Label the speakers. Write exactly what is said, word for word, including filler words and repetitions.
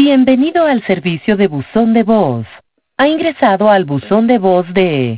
Speaker 1: Bienvenido al servicio de buzón de voz. Ha ingresado al buzón de voz de